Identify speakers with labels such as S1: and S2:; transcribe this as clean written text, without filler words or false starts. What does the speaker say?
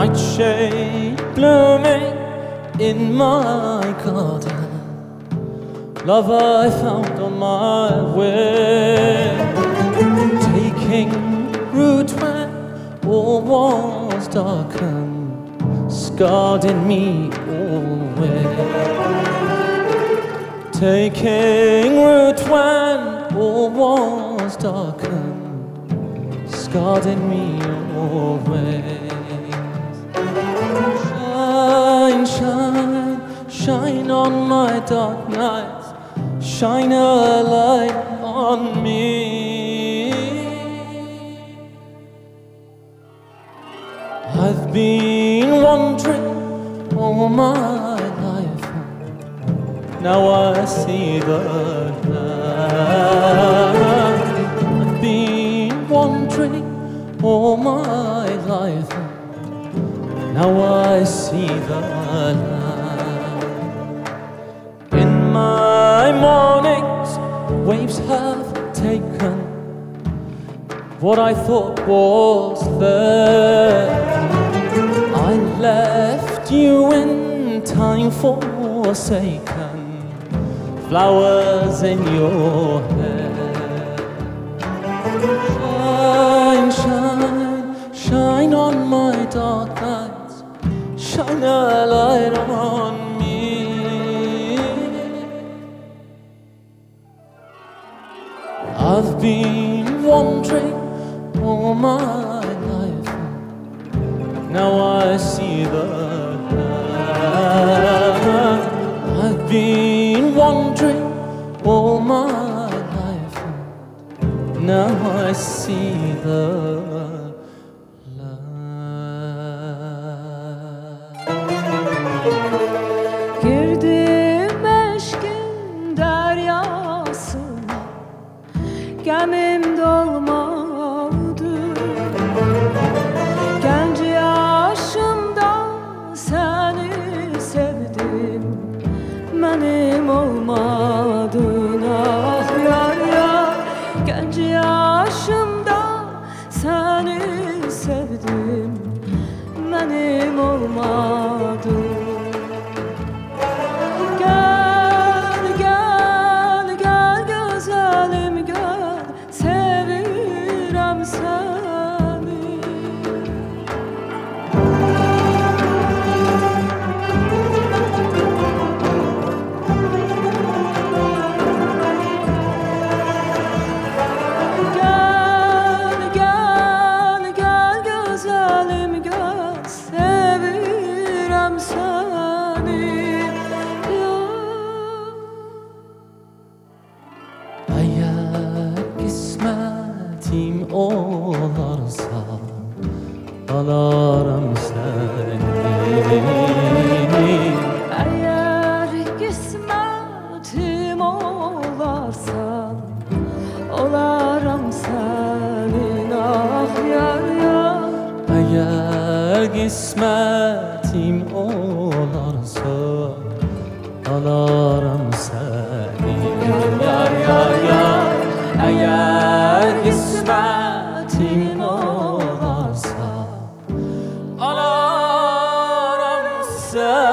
S1: Nightshade blooming in my garden, love I found on my way, taking root when all was darkened, scarred in me always. Taking root when all was darkened, scarred in me always. Shine, shine, shine on my dark nights, shine a light on me. I've been wandering all my life, now I see the light. I've been wandering all my life, now I see the light. In my mornings, waves have taken what I thought was there. I left you in time forsaken, flowers in your hair. Shine, shine, shine on my dark nights, shine a light on me. I've been wandering all my life, now I see the light. I've been wandering all my life, now I see the
S2: Girdim aşkın deryasına, gemim dolmadı. Genç yaşımda seni sevdim, benim olmadın ah yar yar. Genç yaşımda seni sevdim, benim olmadın. Gel, gel, gel güzelim gel, sevirəm səni. Gel, gel, gel güzelim gel, sevirəm səni.
S1: Eğer kısmetim olarsa alarım seni.
S2: Eğer kısmetim olarsa olaram senin ah yar yar.
S1: Eğer kısmetim olarsa alarım seni. Yar yar yar. Eğer kısmetim olarsa alarım seni.